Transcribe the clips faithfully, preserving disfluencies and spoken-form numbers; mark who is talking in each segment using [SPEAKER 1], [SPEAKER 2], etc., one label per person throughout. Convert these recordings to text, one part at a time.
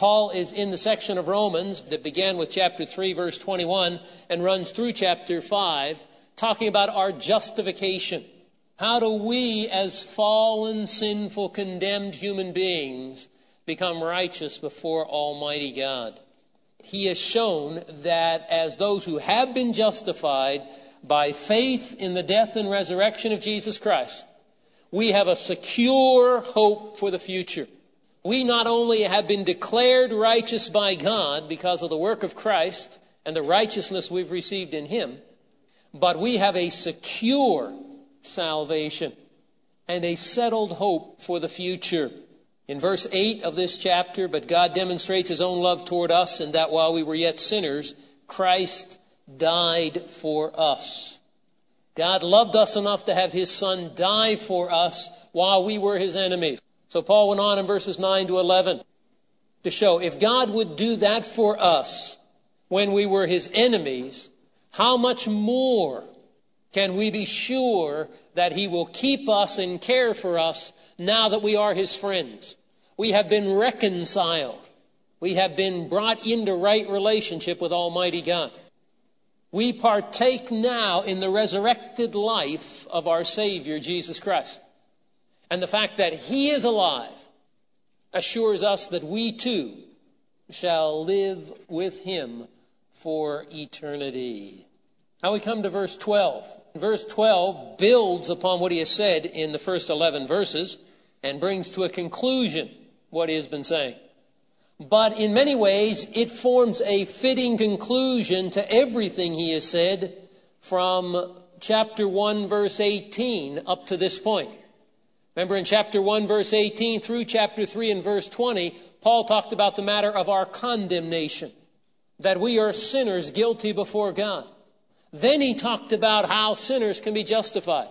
[SPEAKER 1] Paul is in the section of Romans that began with chapter three, verse twenty-one, and runs through chapter five, talking about our justification. How do we, as fallen, sinful, condemned human beings, become righteous before Almighty God? He has shown that as those who have been justified by faith in the death and resurrection of Jesus Christ, we have a secure hope for the future. We not only have been declared righteous by God because of the work of Christ and the righteousness we've received in Him, but we have a secure salvation and a settled hope for the future. In verse eight of this chapter, but God demonstrates His own love toward us in that while we were yet sinners, Christ died for us. God loved us enough to have His Son die for us while we were His enemies. So Paul went on in verses nine to eleven to show if God would do that for us when we were His enemies, how much more can we be sure that He will keep us and care for us now that we are His friends? We have been reconciled. We have been brought into right relationship with Almighty God. We partake now in the resurrected life of our Savior, Jesus Christ. And the fact that He is alive assures us that we too shall live with Him for eternity. Now we come to verse twelve. Verse twelve builds upon what he has said in the first eleven verses and brings to a conclusion what he has been saying. But in many ways, it forms a fitting conclusion to everything he has said from chapter one, verse eighteen up to this point. Remember in chapter one, verse eighteen through chapter three and verse twenty, Paul talked about the matter of our condemnation, that we are sinners guilty before God. Then he talked about how sinners can be justified.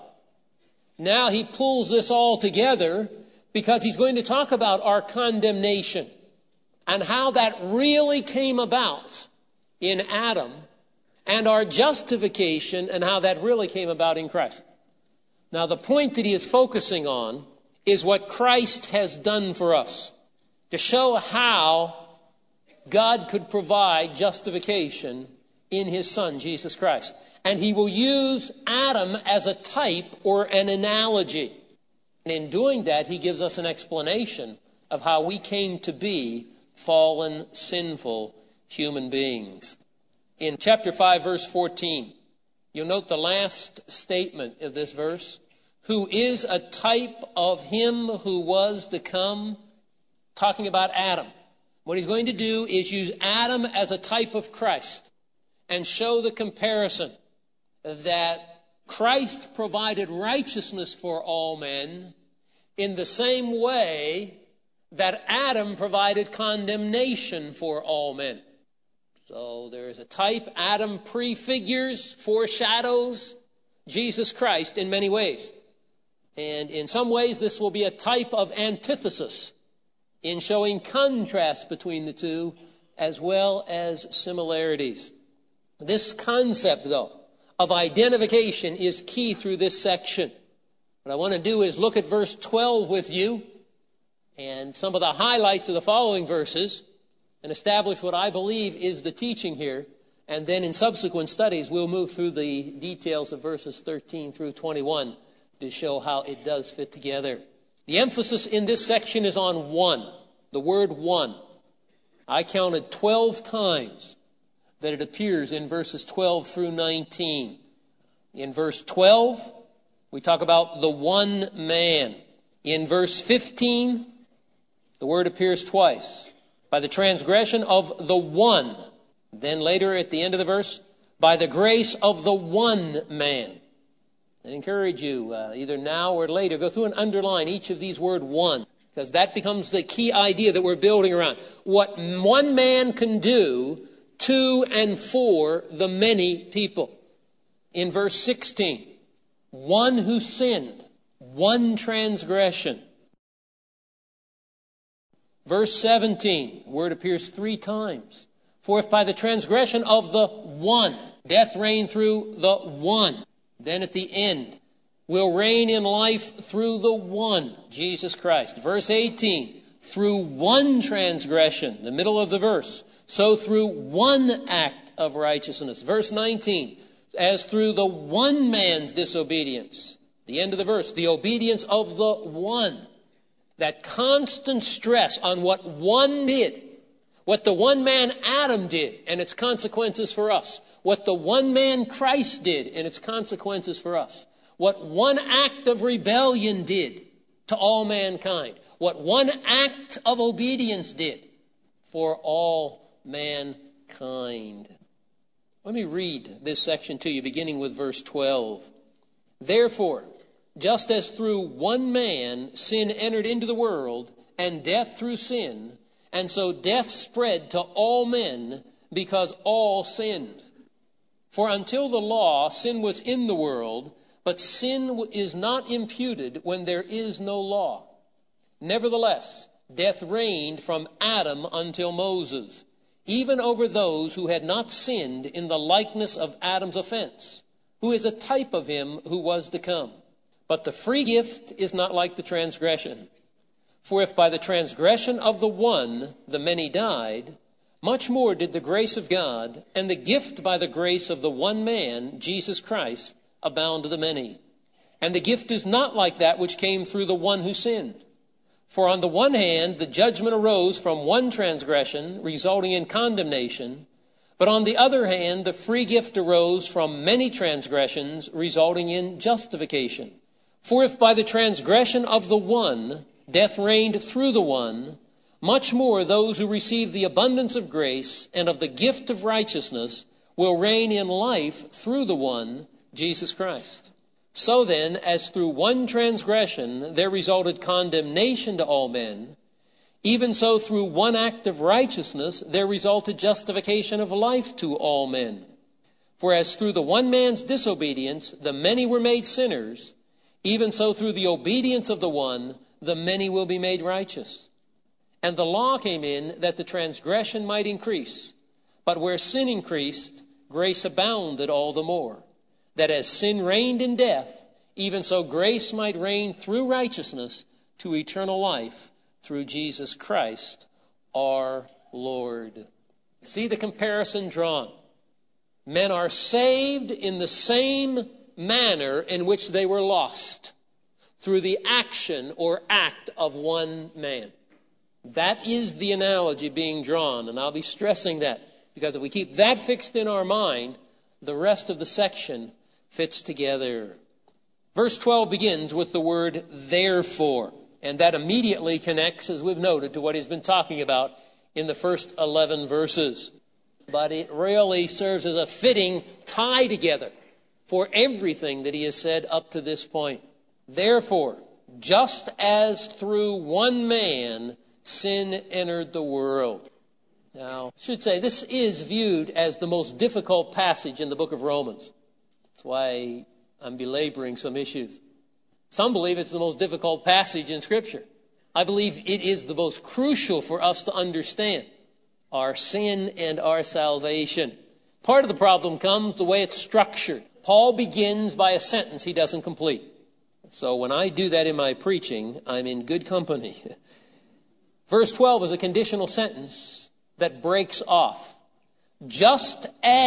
[SPEAKER 1] Now he pulls this all together because he's going to talk about our condemnation and how that really came about in Adam, and our justification and how that really came about in Christ. Now the point that he is focusing on is what Christ has done for us, to show how God could provide justification in His Son, Jesus Christ. And he will use Adam as a type or an analogy. And in doing that, he gives us an explanation of how we came to be fallen, sinful human beings. In chapter five, verse fourteen, you'll note the last statement of this verse, who is a type of Him who was to come, talking about Adam. What he's going to do is use Adam as a type of Christ and show the comparison that Christ provided righteousness for all men in the same way that Adam provided condemnation for all men. So there is a type. Adam prefigures, foreshadows Jesus Christ in many ways. And in some ways this will be a type of antithesis in showing contrast between the two as well as similarities. This concept, though, of identification is key through this section. What I want to do is look at verse twelve with you and some of the highlights of the following verses and establish what I believe is the teaching here. And then in subsequent studies, we'll move through the details of verses thirteen through twenty-one to show how it does fit together. The emphasis in this section is on one, the word one. I counted twelve times that it appears in verses twelve through nineteen. In verse twelve, we talk about the one man. In verse fifteen, the word appears twice. By the transgression of the one. Then later at the end of the verse, by the grace of the one man. I encourage you, uh, either now or later, go through and underline each of these word one, because that becomes the key idea that we're building around. What one man can do to and for the many people. In verse sixteen, one who sinned, one transgression. Verse seventeen, the word appears three times. For if by the transgression of the one, death reigned through the one, then at the end, will reign in life through the one, Jesus Christ. Verse eighteen, through one transgression, the middle of the verse, so through one act of righteousness. Verse nineteen, as through the one man's disobedience. The end of the verse, the obedience of the one. That constant stress on what one did, what the one man Adam did and its consequences for us, what the one man Christ did and its consequences for us, what one act of rebellion did to all mankind, what one act of obedience did for all mankind. Let me read this section to you, beginning with verse twelve. Therefore, just as through one man sin entered into the world, and death through sin, and so death spread to all men because all sinned. For until the law, sin was in the world, but sin is not imputed when there is no law. Nevertheless, death reigned from Adam until Moses, even over those who had not sinned in the likeness of Adam's offense, who is a type of him who was to come. But the free gift is not like the transgression. For if by the transgression of the one the many died, much more did the grace of God and the gift by the grace of the one man, Jesus Christ, abound to the many. And the gift is not like that which came through the one who sinned. For on the one hand, the judgment arose from one transgression, resulting in condemnation. But on the other hand, the free gift arose from many transgressions, resulting in justification. For if by the transgression of the one, death reigned through the one, much more those who receive the abundance of grace and of the gift of righteousness will reign in life through the one, Jesus Christ. So then, as through one transgression there resulted condemnation to all men, even so through one act of righteousness there resulted justification of life to all men. For as through the one man's disobedience the many were made sinners, even so through the obedience of the one the many will be made righteous. And the law came in that the transgression might increase. But where sin increased, grace abounded all the more, that as sin reigned in death, even so grace might reign through righteousness to eternal life through Jesus Christ our Lord. See the comparison drawn. Men are saved in the same manner in which they were lost, through the action or act of one man. That is the analogy being drawn, and I'll be stressing that, because if we keep that fixed in our mind, the rest of the section fits together. Verse twelve begins with the word therefore, and that immediately connects, as we've noted, to what he's been talking about in the first eleven verses. But it really serves as a fitting tie together for everything that he has said up to this point. Therefore, just as through one man sin entered the world. Now, I should say this is viewed as the most difficult passage in the book of Romans. That's why I'm belaboring some issues. Some believe it's the most difficult passage in Scripture. I believe it is the most crucial for us to understand our sin and our salvation. Part of the problem comes the way it's structured. Paul begins by a sentence he doesn't complete. So when I do that in my preaching, I'm in good company. Verse twelve is a conditional sentence that breaks off. Just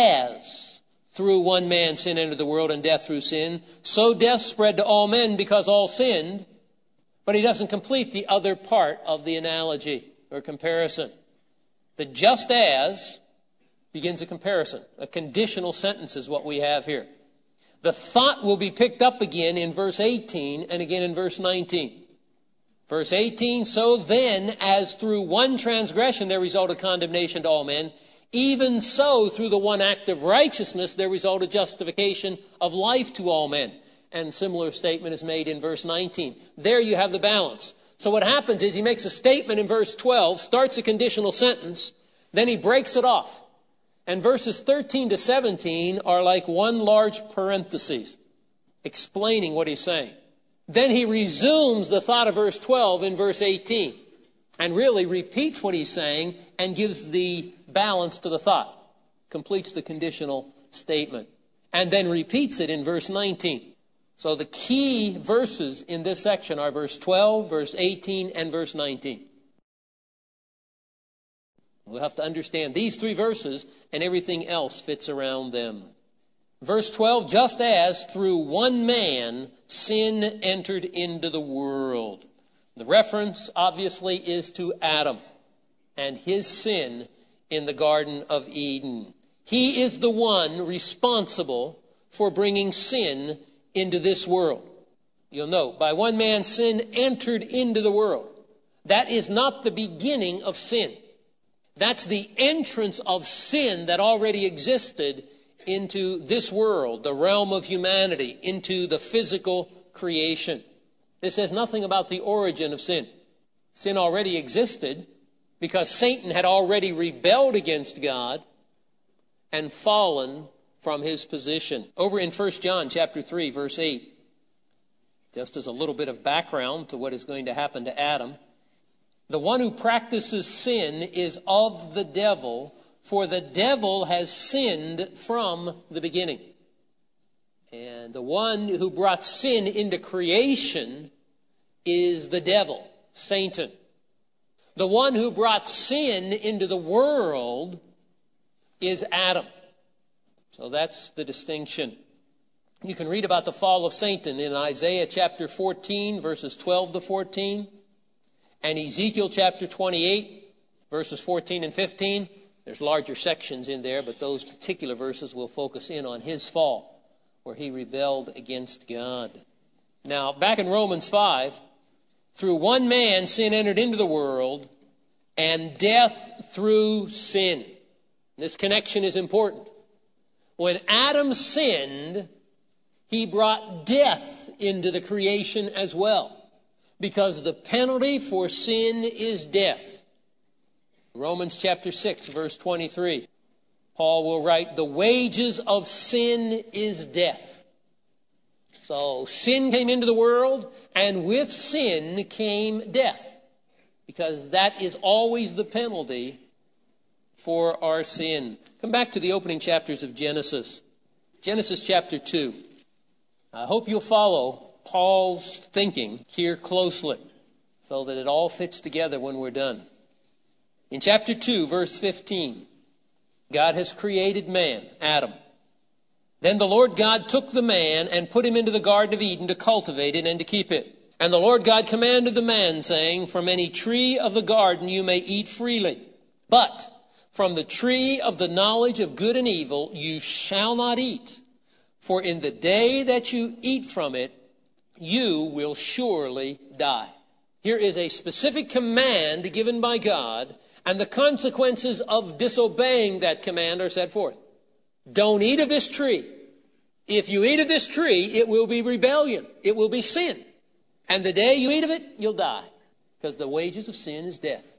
[SPEAKER 1] as through one man sin entered the world and death through sin, so death spread to all men because all sinned. But he doesn't complete the other part of the analogy or comparison. The just as begins a comparison. A conditional sentence is what we have here. The thought will be picked up again in verse eighteen and again in verse nineteen. Verse eighteen, so then, as through one transgression there resulted condemnation to all men, even so through the one act of righteousness there resulted justification of life to all men. And similar statement is made in verse nineteen. There you have the balance. So what happens is he makes a statement in verse twelve, starts a conditional sentence, then he breaks it off. And verses thirteen to seventeen are like one large parenthesis, explaining what he's saying. Then he resumes the thought of verse twelve in verse eighteen, and really repeats what he's saying and gives the balance to the thought, completes the conditional statement, and then repeats it in verse nineteen. So the key verses in this section are verse twelve, verse eighteen, and verse nineteen. We'll have to understand these three verses, and everything else fits around them. Verse twelve, just as through one man sin entered into the world. The reference, obviously, is to Adam and his sin in the Garden of Eden. He is the one responsible for bringing sin into this world. You'll note, by one man sin entered into the world. That is not the beginning of sin. That's the entrance of sin that already existed into this world, the realm of humanity, into the physical creation. This says nothing about the origin of sin. Sin already existed because Satan had already rebelled against God and fallen from his position. Over in First John chapter three, verse eight, just as a little bit of background to what is going to happen to Adam, the one who practices sin is of the devil, for the devil has sinned from the beginning. And the one who brought sin into creation is the devil, Satan. The one who brought sin into the world is Adam. So that's the distinction. You can read about the fall of Satan in Isaiah chapter fourteen, verses twelve to fourteen, and Ezekiel chapter twenty-eight, verses fourteen and fifteen. There's larger sections in there, but those particular verses will focus in on his fall, where he rebelled against God. Now, back in Romans five, through one man sin entered into the world, and death through sin. This connection is important. When Adam sinned, he brought death into the creation as well, because the penalty for sin is death. Romans chapter six, verse twenty-three. Paul will write, the wages of sin is death. So sin came into the world, and with sin came death, because that is always the penalty for our sin. Come back to the opening chapters of Genesis. Genesis chapter two. I hope you'll follow Paul's thinking here closely so that it all fits together when we're done. In chapter two, verse fifteen, God has created man, Adam. Then the Lord God took the man and put him into the Garden of Eden to cultivate it and to keep it. And the Lord God commanded the man, saying, from any tree of the garden you may eat freely, but from the tree of the knowledge of good and evil you shall not eat. For in the day that you eat from it, you will surely die. Here is a specific command given by God, and the consequences of disobeying that command are set forth. Don't eat of this tree. If you eat of this tree, it will be rebellion. It will be sin. And the day you eat of it, you'll die, because the wages of sin is death.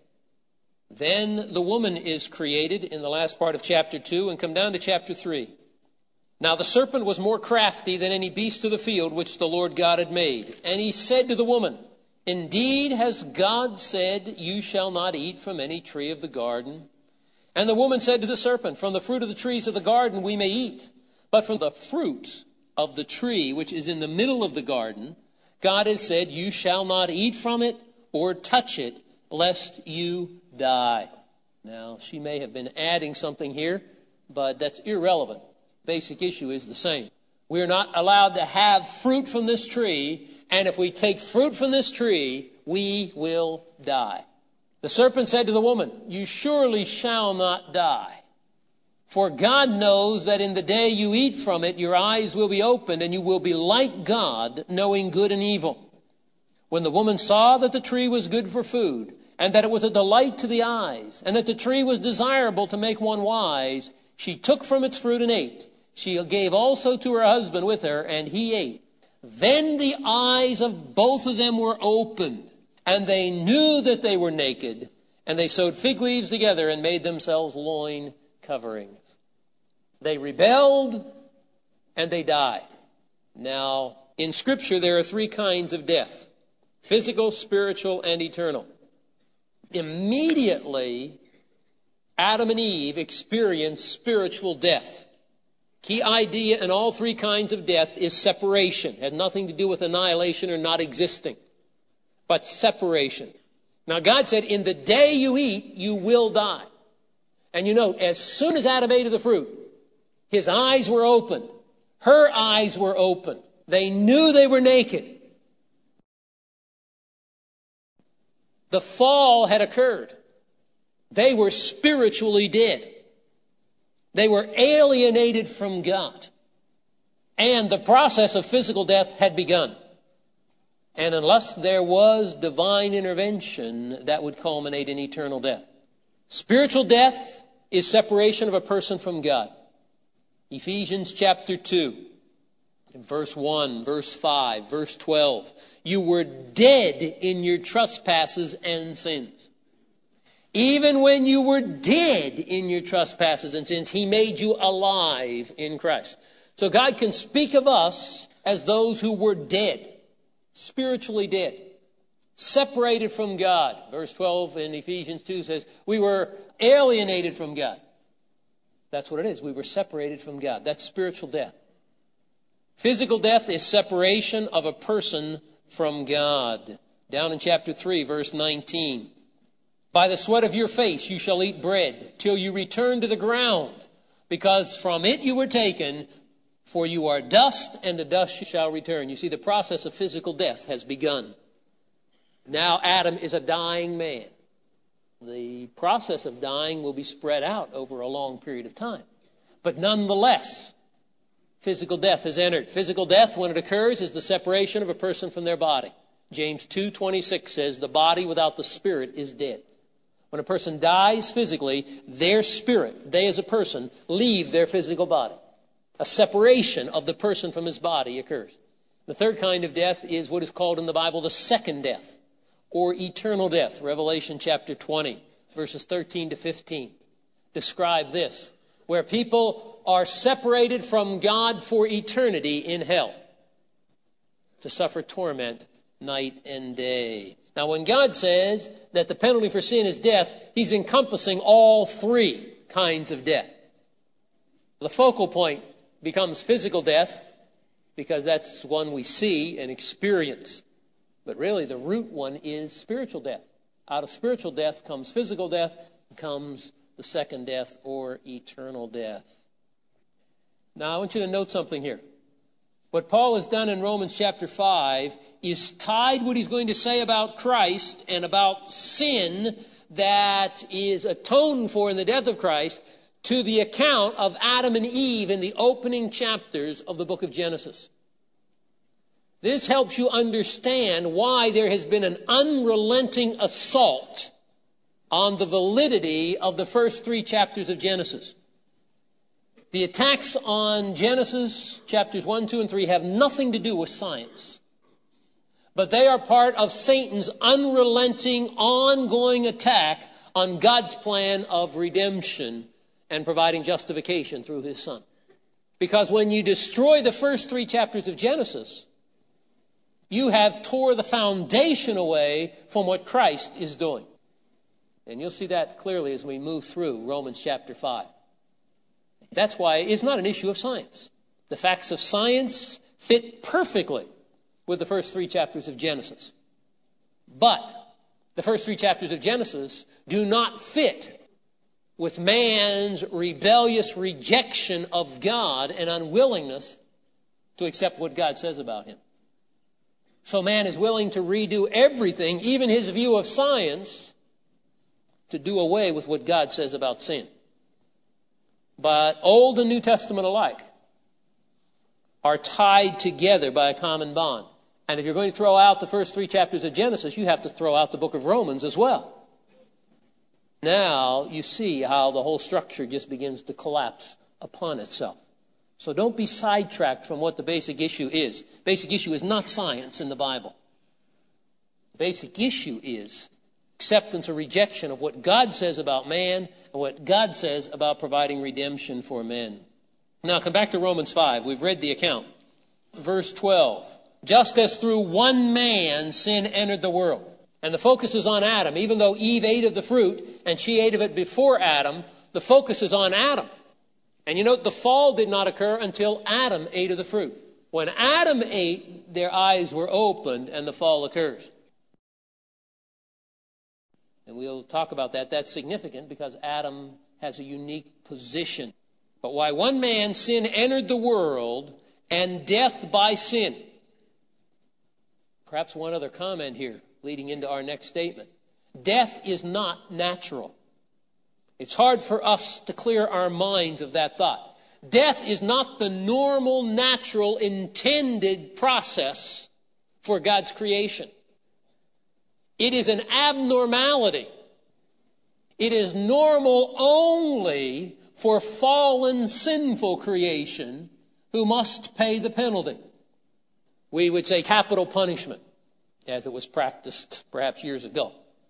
[SPEAKER 1] Then the woman is created in the last part of chapter two, and come down to chapter three. Now the serpent was more crafty than any beast of the field which the Lord God had made. And he said to the woman, indeed has God said, you shall not eat from any tree of the garden? And the woman said to the serpent, from the fruit of the trees of the garden we may eat, but from the fruit of the tree which is in the middle of the garden, God has said, you shall not eat from it or touch it, lest you die. Now, she may have been adding something here, but that's irrelevant. Basic issue is the same. We're not allowed to have fruit from this tree, and if we take fruit from this tree, we will die. The serpent said to the woman, you surely shall not die. For God knows that in the day you eat from it, your eyes will be opened, and you will be like God, knowing good and evil. When the woman saw that the tree was good for food, and that it was a delight to the eyes, and that the tree was desirable to make one wise, she took from its fruit and ate. She gave also to her husband with her, and he ate. Then the eyes of both of them were opened, and they knew that they were naked, and they sewed fig leaves together and made themselves loin coverings. They rebelled, and they died. Now, in Scripture, there are three kinds of death: physical, spiritual, and eternal. Immediately, Adam and Eve experienced spiritual death. Key idea in all three kinds of death is separation. It has nothing to do with annihilation or not existing, but separation. Now, God said, in the day you eat, you will die. And you note, as soon as Adam ate of the fruit, his eyes were opened. Her eyes were opened. They knew they were naked. The fall had occurred. They were spiritually dead. They were alienated from God. And the process of physical death had begun. And unless there was divine intervention, that would culminate in eternal death. Spiritual death is separation of a person from God. Ephesians chapter two, verse one, verse five, verse twelve. You were dead in your trespasses and sins. Even when you were dead in your trespasses and sins, he made you alive in Christ. So God can speak of us as those who were dead, spiritually dead, separated from God. Verse twelve in Ephesians two says, we were alienated from God. That's what it is. We were separated from God. That's spiritual death. Physical death is separation of a person from God. Down in chapter three, verse nineteen. By the sweat of your face you shall eat bread, till you return to the ground, because from it you were taken, for you are dust, and to dust you shall return. You see, the process of physical death has begun. Now Adam is a dying man. The process of dying will be spread out over a long period of time. But nonetheless, physical death has entered. Physical death, when it occurs, is the separation of a person from their body. James two twenty-six says, the body without the spirit is dead. When a person dies physically, their spirit, they as a person, leave their physical body. A separation of the person from his body occurs. The third kind of death is what is called in the Bible the second death, or eternal death. Revelation chapter twenty, verses thirteen to fifteen, describe this, where people are separated from God for eternity in hell, to suffer torment night and day. Now, when God says that the penalty for sin is death, he's encompassing all three kinds of death. The focal point becomes physical death, because that's one we see and experience. But really, the root one is spiritual death. Out of spiritual death comes physical death, comes the second death, or eternal death. Now, I want you to note something here. What Paul has done in Romans chapter five is tied what he's going to say about Christ and about sin that is atoned for in the death of Christ to the account of Adam and Eve in the opening chapters of the book of Genesis. This helps you understand why there has been an unrelenting assault on the validity of the first three chapters of Genesis. The attacks on Genesis chapters one, two, and three have nothing to do with science. But they are part of Satan's unrelenting, ongoing attack on God's plan of redemption and providing justification through his Son. Because when you destroy the first three chapters of Genesis, you have tore the foundation away from what Christ is doing. And you'll see that clearly as we move through Romans chapter five. That's why it's not an issue of science. The facts of science fit perfectly with the first three chapters of Genesis. But the first three chapters of Genesis do not fit with man's rebellious rejection of God and unwillingness to accept what God says about him. So man is willing to redo everything, even his view of science, to do away with what God says about sin. But Old and New Testament alike are tied together by a common bond. And if you're going to throw out the first three chapters of Genesis, you have to throw out the book of Romans as well. Now you see how the whole structure just begins to collapse upon itself. So don't be sidetracked from what the basic issue is. Basic issue is not science in the Bible. The basic issue is acceptance or rejection of what God says about man and what God says about providing redemption for men. Now come back to Romans five. We've read the account. Verse twelve. Just as through one man sin entered the world. And the focus is on Adam. Even though Eve ate of the fruit and she ate of it before Adam, the focus is on Adam. And you note the fall did not occur until Adam ate of the fruit. When Adam ate, their eyes were opened and the fall occurs. And we'll talk about that. That's significant because Adam has a unique position. But why one man sin entered the world, and death by sin. Perhaps one other comment here, leading into our next statement. Death is not natural. It's hard for us to clear our minds of that thought. Death is not the normal, natural, intended process for God's creation. It is an abnormality. It is normal only for fallen, sinful creation who must pay the penalty. We would say capital punishment, as it was practiced perhaps years ago,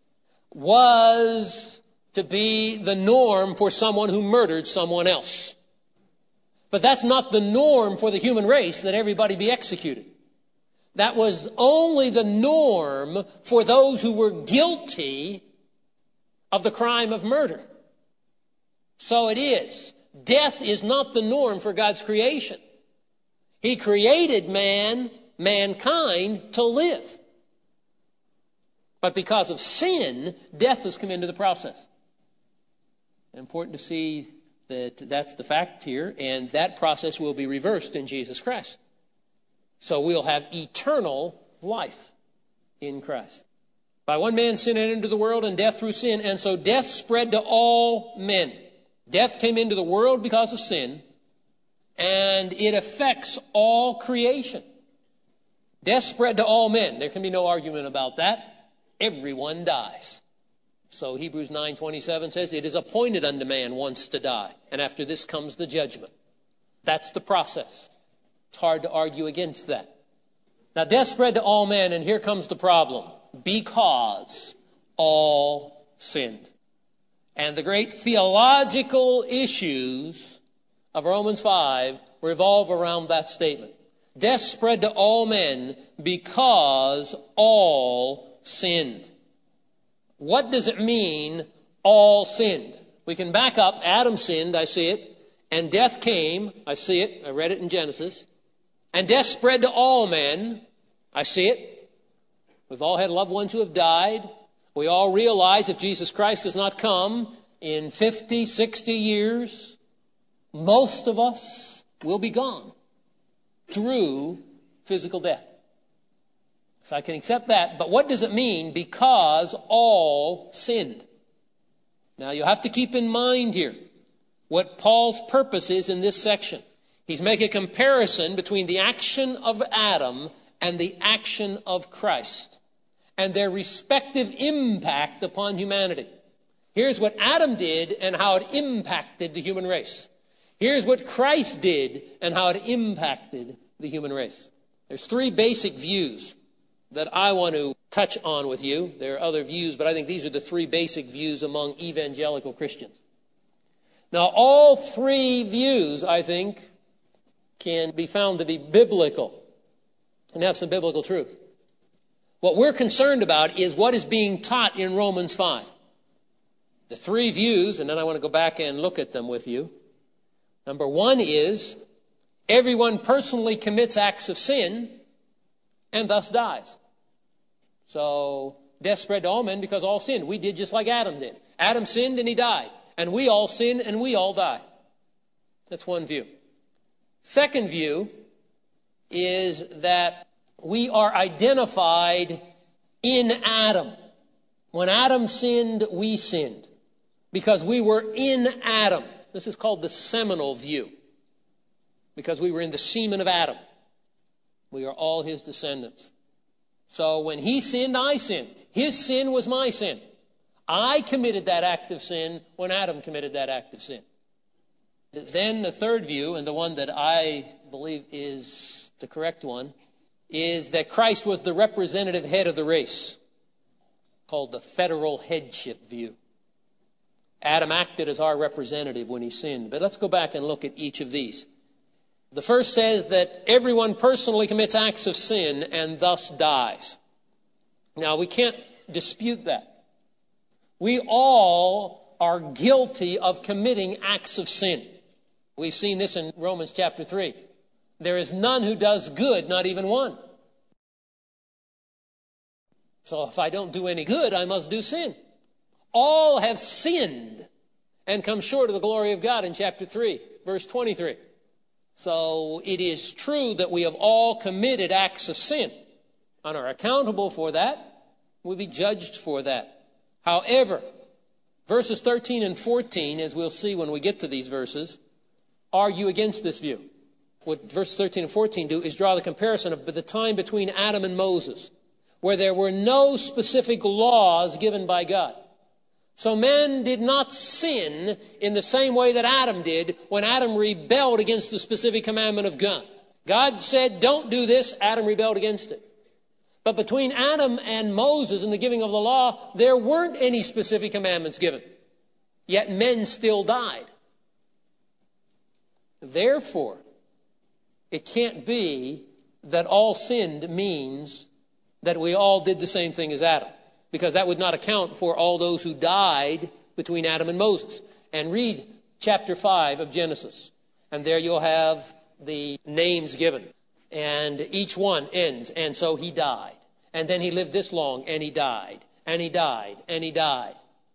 [SPEAKER 1] was to be the norm for someone who murdered someone else. But that's not the norm for the human race, that everybody be executed. That was only the norm for those who were guilty of the crime of murder. So it is. Death is not the norm for God's creation. He created man, mankind, to live. But because of sin, death has come into the process. Important to see that that's the fact here, and that process will be reversed in Jesus Christ. So we'll have eternal life in Christ. By one man sin entered into the world, and death through sin, and so death spread to all men. Death came into the world because of sin, and it affects all creation. Death spread to all men. There can be no argument about that. Everyone dies. So Hebrews nine twenty-seven says, it is appointed unto man once to die, and after this comes the judgment. That's the process. It's hard to argue against that. Now, death spread to all men, and here comes the problem. Because all sinned. And the great theological issues of Romans five revolve around that statement. Death spread to all men because all sinned. What does it mean, all sinned? We can back up. Adam sinned, I see it. And death came, I see it. I read it in Genesis. And death spread to all men, I see it. We've all had loved ones who have died. We all realize if Jesus Christ does not come in fifty, sixty years, most of us will be gone through physical death. So I can accept that. But what does it mean? Because all sinned. Now you have to keep in mind here what Paul's purpose is in this section. He's making a comparison between the action of Adam and the action of Christ, and their respective impact upon humanity. Here's what Adam did and how it impacted the human race. Here's what Christ did and how it impacted the human race. There's three basic views that I want to touch on with you. There are other views, but I think these are the three basic views among evangelical Christians. Now, all three views, I think, can be found to be biblical and have some biblical truth. What we're concerned about is what is being taught in Romans five. The three views, and then I want to go back and look at them with you. Number one is, everyone personally commits acts of sin and thus dies. So, death spread to all men because all sinned. We did just like Adam did. Adam sinned and he died. And we all sin and we all die. That's one view. Second view is that we are identified in Adam. When Adam sinned, we sinned. Because we were in Adam. This is called the seminal view. Because we were in the semen of Adam. We are all his descendants. So when he sinned, I sinned. His sin was my sin. I committed that act of sin when Adam committed that act of sin. Then the third view, and the one that I believe is the correct one, is that Christ was the representative head of the race, called the federal headship view. Adam acted as our representative when he sinned. But let's go back and look at each of these. The first says that everyone personally commits acts of sin and thus dies. Now, we can't dispute that. We all are guilty of committing acts of sin. We've seen this in Romans chapter three. There is none who does good, not even one. So if I don't do any good, I must do sin. all have sinned and come short of the glory of God in chapter three, verse twenty-three. So it is true that we have all committed acts of sin and are accountable for that. We'll be judged for that. However, verses thirteen and fourteen, as we'll see when we get to these verses, argue against this view. What verses thirteen and fourteen do is draw the comparison of the time between Adam and Moses, where there were no specific laws given by God. So man did not sin in the same way that Adam did when Adam rebelled against the specific commandment of God. God said, don't do this. Adam rebelled against it. But between Adam and Moses and the giving of the law, there weren't any specific commandments given. Yet men still died. Therefore, it can't be that all sinned means that we all did the same thing as Adam, because that would not account for all those who died between Adam and Moses. And read chapter five of Genesis, and there you'll have the names given. And each one ends, and so he died. And then he lived this long, and he died, and he died, and he died.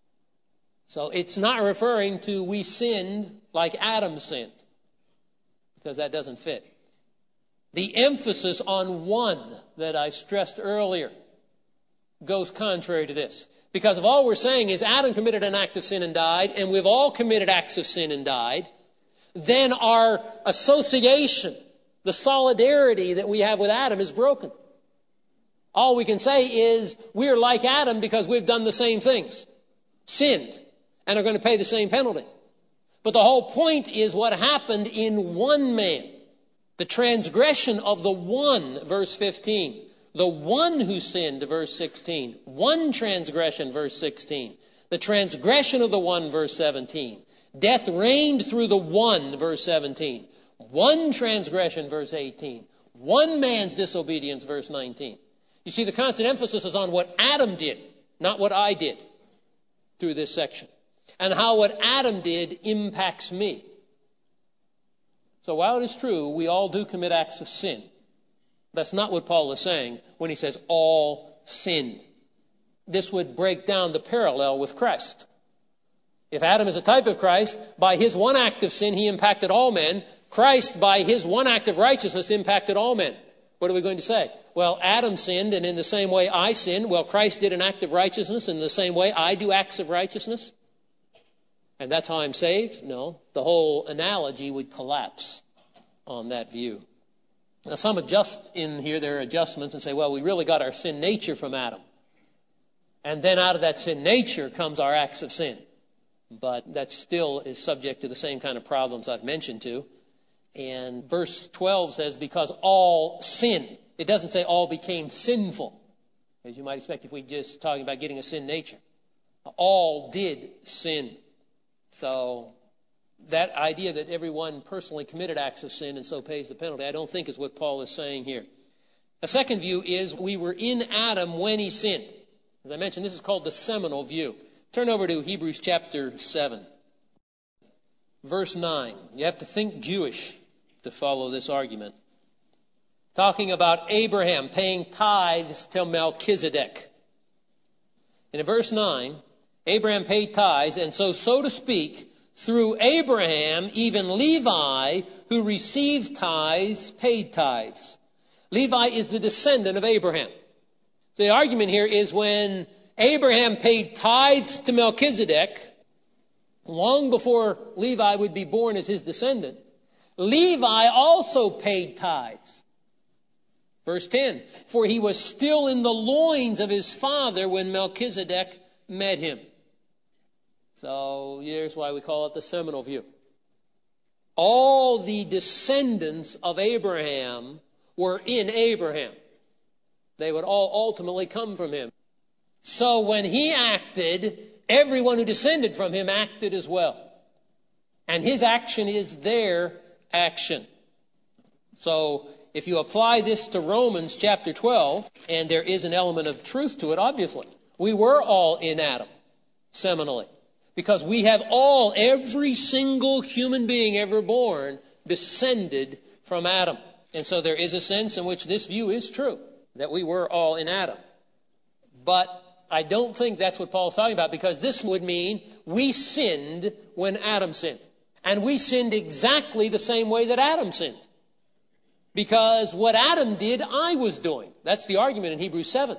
[SPEAKER 1] So it's not referring to we sinned like Adam sinned, because that doesn't fit. The emphasis on one that I stressed earlier goes contrary to this. Because if all we're saying is Adam committed an act of sin and died, and we've all committed acts of sin and died, then our association, the solidarity that we have with Adam, is broken. All we can say is we're like Adam because we've done the same things, sinned, and are going to pay the same penalty. But the whole point is what happened in one man. The transgression of the one, verse fifteen. The one who sinned, verse sixteen. One transgression, verse sixteen. The transgression of the one, verse seventeen. Death reigned through the one, verse seventeen. One transgression, verse eighteen. One man's disobedience, verse nineteen. You see, the constant emphasis is on what Adam did, not what I did, through this section. And how what Adam did impacts me. So while it is true, we all do commit acts of sin, that's not what Paul is saying when he says all sinned. This would break down the parallel with Christ. If Adam is a type of Christ, by his one act of sin, he impacted all men. Christ, by his one act of righteousness, impacted all men. What are we going to say? Well, Adam sinned, and in the same way I sinned. Well, Christ did an act of righteousness, and in the same way I do acts of righteousness. And that's how I'm saved? No. The whole analogy would collapse on that view. Now, some adjust in here their adjustments and say, well, we really got our sin nature from Adam. And then out of that sin nature comes our acts of sin. But that still is subject to the same kind of problems I've mentioned to. And verse twelve says, because all sin. It doesn't say all became sinful, as you might expect if we just talking about getting a sin nature. All did sin. So that idea that everyone personally committed acts of sin and so pays the penalty, I don't think is what Paul is saying here. A second view is we were in Adam when he sinned. As I mentioned, this is called the seminal view. Turn over to Hebrews chapter seven, verse nine. You have to think Jewish to follow this argument. Talking about Abraham paying tithes to Melchizedek. And in verse nine, Abraham paid tithes, and so, so to speak, through Abraham, even Levi, who received tithes, paid tithes. Levi is the descendant of Abraham. So the argument here is when Abraham paid tithes to Melchizedek, long before Levi would be born as his descendant, Levi also paid tithes. Verse ten, for he was still in the loins of his father when Melchizedek met him. So here's why we call it the seminal view. All the descendants of Abraham were in Abraham. They would all ultimately come from him. So when he acted, everyone who descended from him acted as well. And his action is their action. So if you apply this to Romans chapter twelve, and there is an element of truth to it, obviously. We were all in Adam, seminally. Because we have all, every single human being ever born, descended from Adam. And so there is a sense in which this view is true, that we were all in Adam. But I don't think that's what Paul's talking about, because this would mean we sinned when Adam sinned. And we sinned exactly the same way that Adam sinned. Because what Adam did, I was doing. That's the argument in Hebrews seven.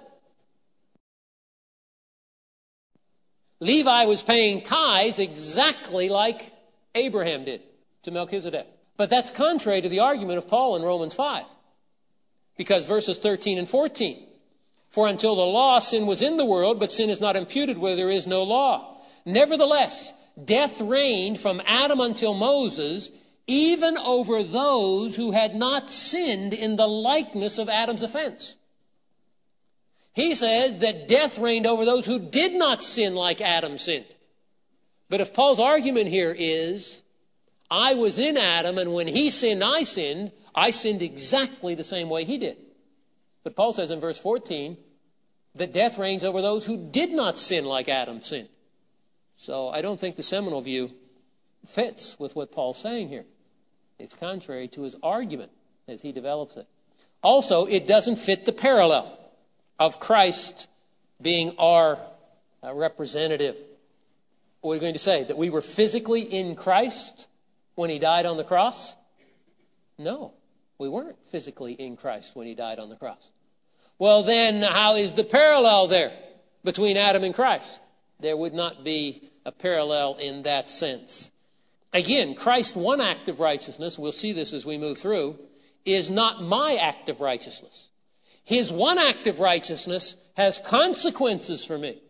[SPEAKER 1] Levi was paying tithes exactly like Abraham did to Melchizedek. But that's contrary to the argument of Paul in Romans five. Because verses thirteen and fourteen, for until the law, sin was in the world, but sin is not imputed where there is no law. Nevertheless, death reigned from Adam until Moses, even over those who had not sinned in the likeness of Adam's offense. He says that death reigned over those who did not sin like Adam sinned. But if Paul's argument here is, I was in Adam, and when he sinned, I sinned, I sinned exactly the same way he did. But Paul says in verse fourteen that death reigns over those who did not sin like Adam sinned. So I don't think the seminal view fits with what Paul's saying here. It's contrary to his argument as he develops it. Also, it doesn't fit the parallel of Christ being our uh, representative. What are we going to say? That we were physically in Christ when he died on the cross? No, we weren't physically in Christ when he died on the cross. Well, then how is the parallel there between Adam and Christ? There would not be a parallel in that sense. Again, Christ's one act of righteousness, we'll see this as we move through, is not my act of righteousness. His one act of righteousness has consequences for me.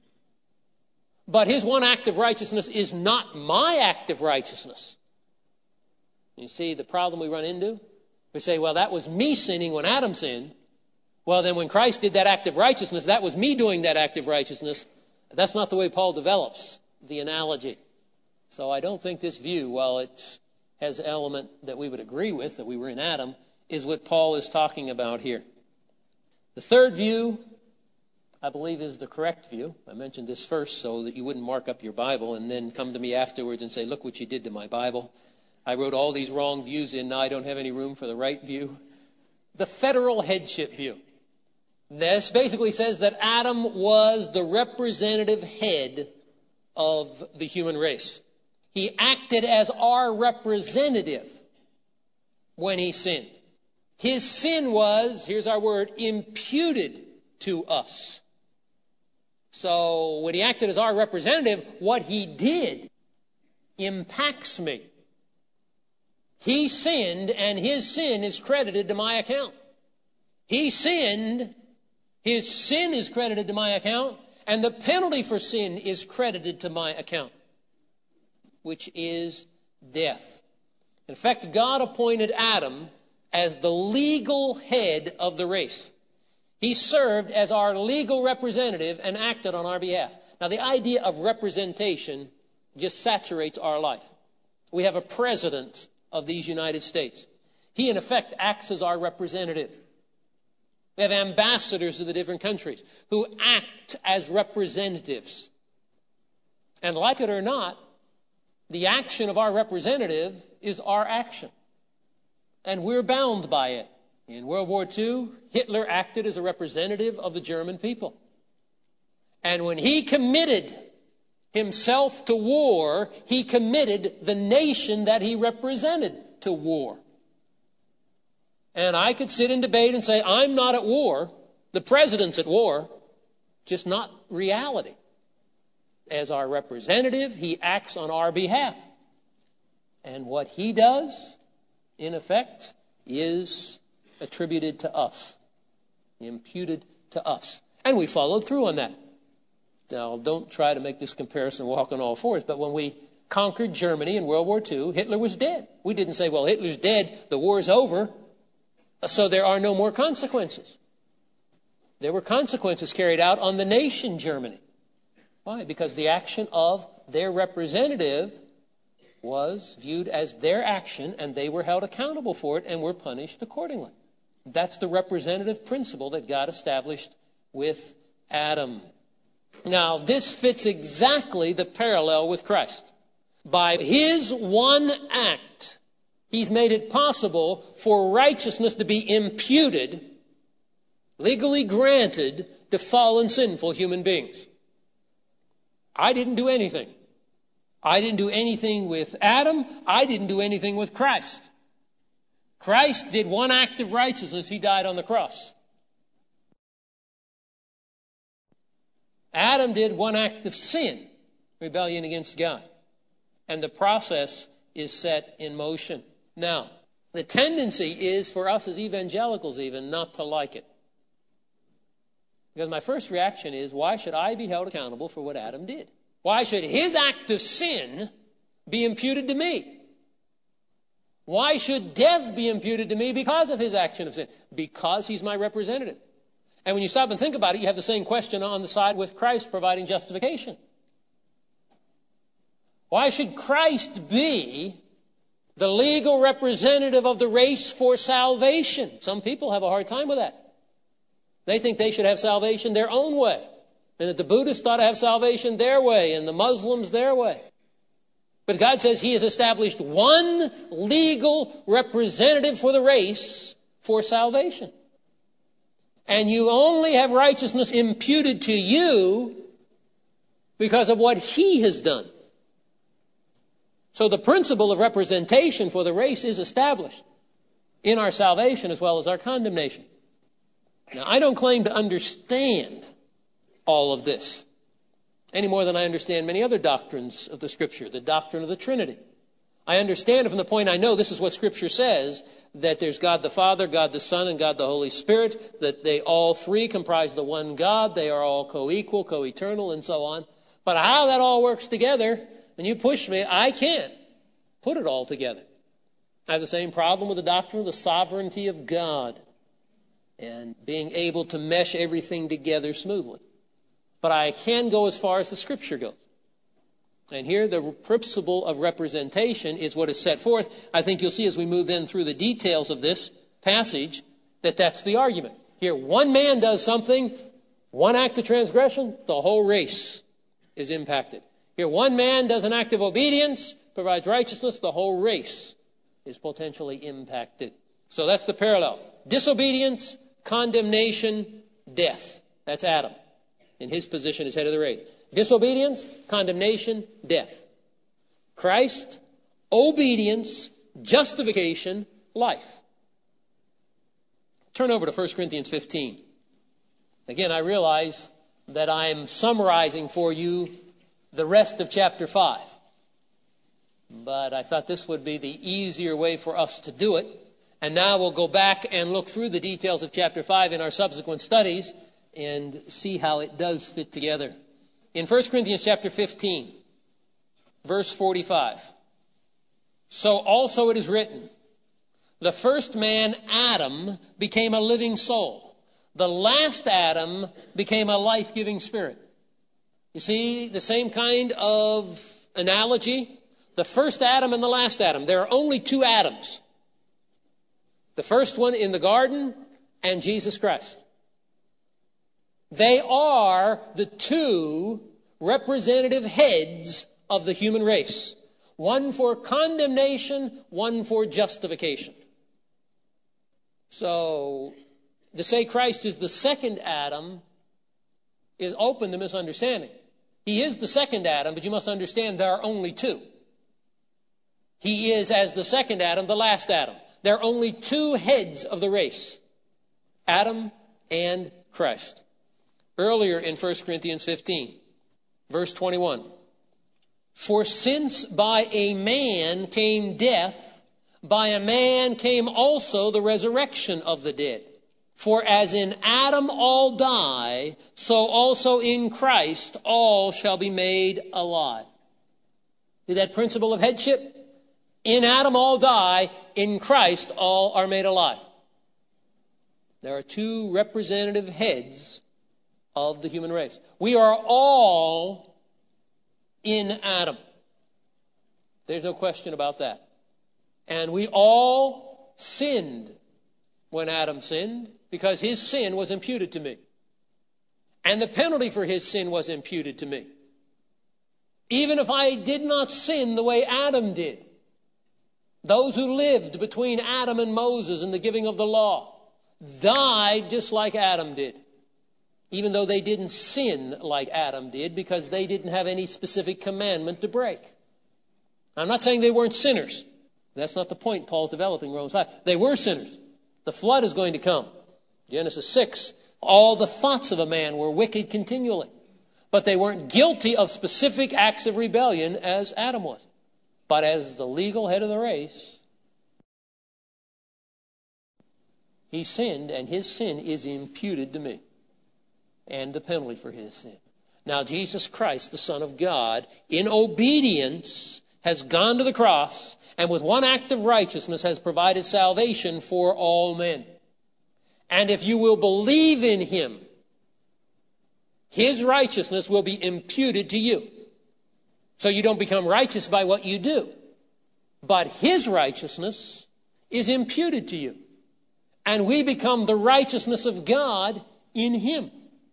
[SPEAKER 1] But his one act of righteousness is not my act of righteousness. You see the problem we run into? We say, well, that was me sinning when Adam sinned. Well, then when Christ did that act of righteousness, that was me doing that act of righteousness. That's not the way Paul develops the analogy. So I don't think this view, while it has an element that we would agree with, that we were in Adam, is what Paul is talking about here. The third view, I believe, is the correct view. I mentioned this first so that you wouldn't mark up your Bible and then come to me afterwards and say, look what you did to my Bible. I wrote all these wrong views in. Now I don't have any room for the right view. The federal headship view. This basically says that Adam was the representative head of the human race. He acted as our representative when he sinned. His sin was, here's our word, imputed to us. So when he acted as our representative, what he did impacts me. He sinned, and his sin is credited to my account. He sinned, his sin is credited to my account, and the penalty for sin is credited to my account, which is death. In fact, God appointed Adam as the legal head of the race. He served as our legal representative and acted on our behalf. Now, the idea of representation just saturates our life. We have a president of these United States. He, in effect, acts as our representative. We have ambassadors of the different countries who act as representatives. And like it or not, the action of our representative is our action. And we're bound by it. In World War Two, Hitler acted as a representative of the German people. And when he committed himself to war, he committed the nation that he represented to war. And I could sit in debate and say, I'm not at war. The president's at war. Just not reality. As our representative, he acts on our behalf. And what he does, in effect, is attributed to us. Imputed to us. And we followed through on that. Now, don't try to make this comparison walk on all fours, but when we conquered Germany in World War Two, Hitler was dead. We didn't say, well, Hitler's dead, the war's over, so there are no more consequences. There were consequences carried out on the nation Germany. Why? Because the action of their representative was viewed as their action, and they were held accountable for it and were punished accordingly. That's the representative principle that God established with Adam. Now, this fits exactly the parallel with Christ. By his one act, he's made it possible for righteousness to be imputed, legally granted to fallen, sinful human beings. I didn't do anything. I didn't do anything with Adam. I didn't do anything with Christ. Christ did one act of righteousness. He died on the cross. Adam did one act of sin, rebellion against God. And the process is set in motion. Now, the tendency is for us as evangelicals even not to like it. Because my first reaction is, why should I be held accountable for what Adam did? Why should his act of sin be imputed to me? Why should death be imputed to me because of his action of sin? Because he's my representative. And when you stop and think about it, you have the same question on the side with Christ providing justification. Why should Christ be the legal representative of the race for salvation? Some people have a hard time with that. They think they should have salvation their own way, and that the Buddhists ought to have salvation their way, and the Muslims their way. But God says he has established one legal representative for the race for salvation. And you only have righteousness imputed to you because of what he has done. So the principle of representation for the race is established in our salvation as well as our condemnation. Now, I don't claim to understand all of this any more than I understand many other doctrines of the Scripture, the doctrine of the Trinity. I understand it from the point I know this is what Scripture says, that there's God the Father, God the Son, and God the Holy Spirit, that they all three comprise the one God, they are all co-equal, co-eternal, and so on. But how that all works together, and you push me, I can't put it all together. I have the same problem with the doctrine of the sovereignty of God and being able to mesh everything together smoothly. But I can go as far as the Scripture goes. And here the principle of representation is what is set forth. I think you'll see as we move in through the details of this passage that that's the argument. Here, one man does something, one act of transgression, the whole race is impacted. Here, one man does an act of obedience, provides righteousness, the whole race is potentially impacted. So that's the parallel. Disobedience, condemnation, death. That's Adam in his position as head of the race. Disobedience, condemnation, death. Christ, obedience, justification, life. Turn over to First Corinthians fifteen. Again, I realize that I'm summarizing for you the rest of chapter five. But I thought this would be the easier way for us to do it. And now we'll go back and look through the details of chapter five in our subsequent studies and see how it does fit together. In First Corinthians chapter fifteen, verse forty-five, so also it is written, the first man, Adam, became a living soul. The last Adam became a life-giving spirit. You see the same kind of analogy? The first Adam and the last Adam. There are only two Adams. The first one in the garden and Jesus Christ. They are the two representative heads of the human race. One for condemnation, one for justification. So, to say Christ is the second Adam is open to misunderstanding. He is the second Adam, but you must understand there are only two. He is, as the second Adam, the last Adam. There are only two heads of the race, Adam and Christ. Earlier in First Corinthians fifteen, verse twenty-one, for since by a man came death, by a man came also the resurrection of the dead. For as in Adam all die, so also in Christ all shall be made alive. See that principle of headship? In Adam all die, in Christ all are made alive. There are two representative heads of the human race. We are all in Adam. There's no question about that. And we all sinned when Adam sinned because his sin was imputed to me. And the penalty for his sin was imputed to me. Even if I did not sin the way Adam did, those who lived between Adam and Moses in the giving of the law, died just like Adam did, even though they didn't sin like Adam did because they didn't have any specific commandment to break. I'm not saying they weren't sinners. That's not the point Paul's developing in Romans five. They were sinners. The flood is going to come. Genesis six, all the thoughts of a man were wicked continually. But they weren't guilty of specific acts of rebellion as Adam was. But as the legal head of the race, he sinned, and his sin is imputed to me, and the penalty for his sin. Now, Jesus Christ, the Son of God, in obedience, has gone to the cross, and with one act of righteousness has provided salvation for all men. And if you will believe in him, his righteousness will be imputed to you. So you don't become righteous by what you do, but his righteousness is imputed to you. And we become the righteousness of God in him.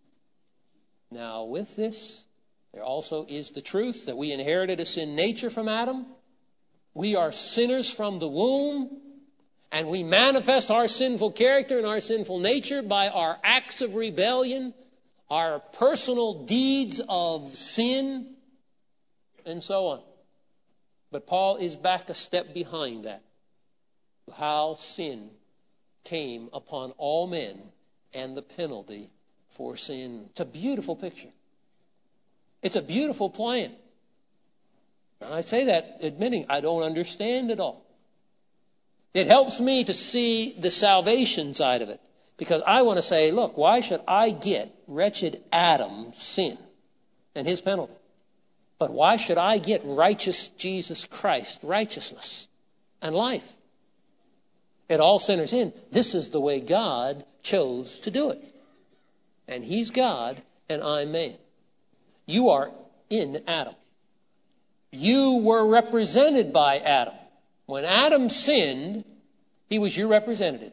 [SPEAKER 1] Now, with this, there also is the truth that we inherited a sin nature from Adam. We are sinners from the womb, and we manifest our sinful character and our sinful nature by our acts of rebellion, our personal deeds of sin, and so on. But Paul is back a step behind that. How sin came upon all men and the penalty for sin. It's a beautiful picture. It's a beautiful plan. And I say that admitting I don't understand it all. It helps me to see the salvation side of it. Because I want to say, look, why should I get wretched Adam's sin and his penalty? But why should I get righteous Jesus Christ, righteousness and life? It all centers in, this is the way God chose to do it. And he's God and I'm man. You are in Adam. You were represented by Adam. When Adam sinned, he was your representative.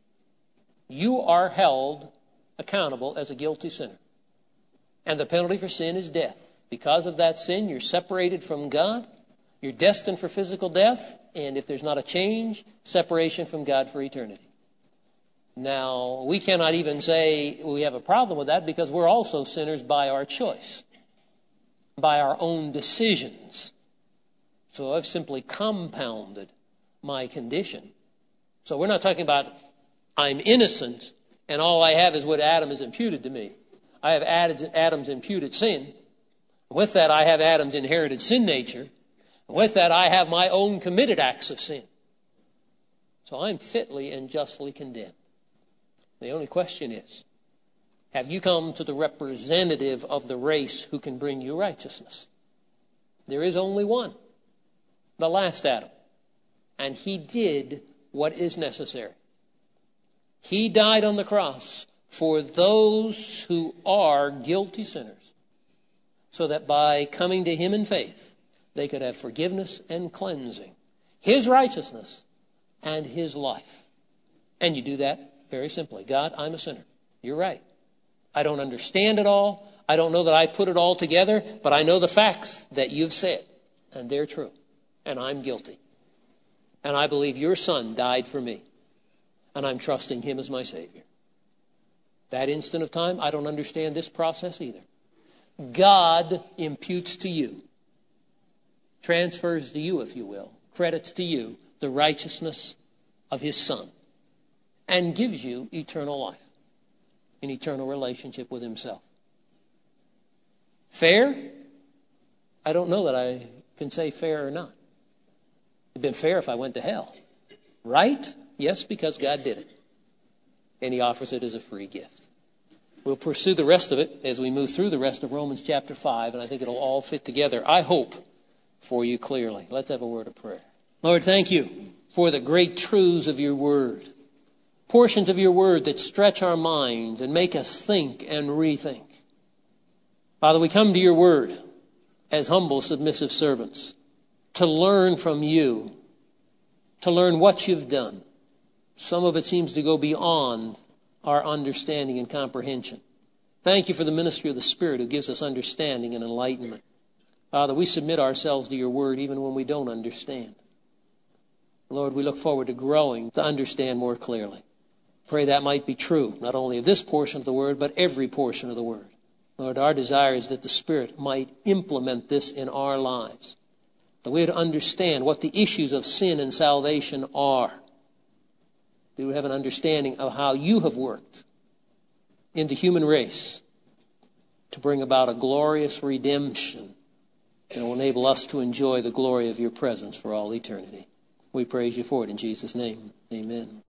[SPEAKER 1] You are held accountable as a guilty sinner. And the penalty for sin is death. Because of that sin, you're separated from God. You're destined for physical death. And if there's not a change, separation from God for eternity. Now, we cannot even say we have a problem with that because we're also sinners by our choice, by our own decisions. So I've simply compounded my condition. So we're not talking about I'm innocent and all I have is what Adam has imputed to me. I have Adam's imputed sin. With that, I have Adam's inherited sin nature. With that, I have my own committed acts of sin. So I'm fitly and justly condemned. The only question is, have you come to the representative of the race who can bring you righteousness? There is only one, the last Adam. And he did what is necessary. He died on the cross for those who are guilty sinners, so that by coming to him in faith, they could have forgiveness and cleansing, his righteousness and his life. And you do that very simply. God, I'm a sinner. You're right. I don't understand it all. I don't know that I put it all together, but I know the facts that you've said, and they're true. And I'm guilty. And I believe your son died for me. And I'm trusting him as my Savior. That instant of time, I don't understand this process either. God imputes to you, transfers to you, if you will, credits to you the righteousness of his son, and gives you eternal life, an eternal relationship with himself. Fair? I don't know that I can say fair or not. It'd been fair if I went to hell. Right? Yes, because God did it. And he offers it as a free gift. We'll pursue the rest of it as we move through the rest of Romans chapter five, and I think it'll all fit together, I hope, for you clearly. Let's have a word of prayer. Lord, thank you for the great truths of your word. Portions of your word that stretch our minds and make us think and rethink. Father, we come to your word as humble, submissive servants to learn from you, to learn what you've done. Some of it seems to go beyond our understanding and comprehension. Thank you for the ministry of the Spirit who gives us understanding and enlightenment. Father, we submit ourselves to your word even when we don't understand. Lord, we look forward to growing to understand more clearly. Pray that might be true, not only of this portion of the Word, but every portion of the Word. Lord, our desire is that the Spirit might implement this in our lives, that we would understand what the issues of sin and salvation are. We would have an understanding of how you have worked in the human race to bring about a glorious redemption that will enable us to enjoy the glory of your presence for all eternity. We praise you for it in Jesus' name. Amen.